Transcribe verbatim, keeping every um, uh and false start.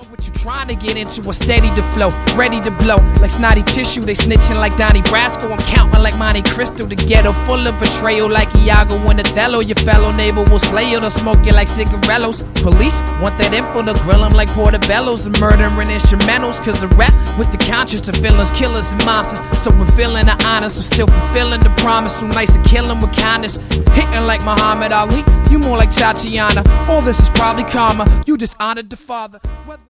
What you trying to get into? A steady to flow, ready to blow like snotty tissue. They snitching like Donnie Brasco. I'm counting like Monte Cristo. The ghetto full of betrayal like Iago and Othello. Your fellow neighbor will slay you. They'll smoke you like cigarillos. Police want that info to grill them like portobellos and murdering instrumentals. Cause the rap with the conscience to villains, killers and monsters. So revealing the honest, so still fulfilling the promise. So nice to kill them with kindness. Hitting like Muhammad Ali, you more like Tatiana. All this is probably karma. You dishonored the father.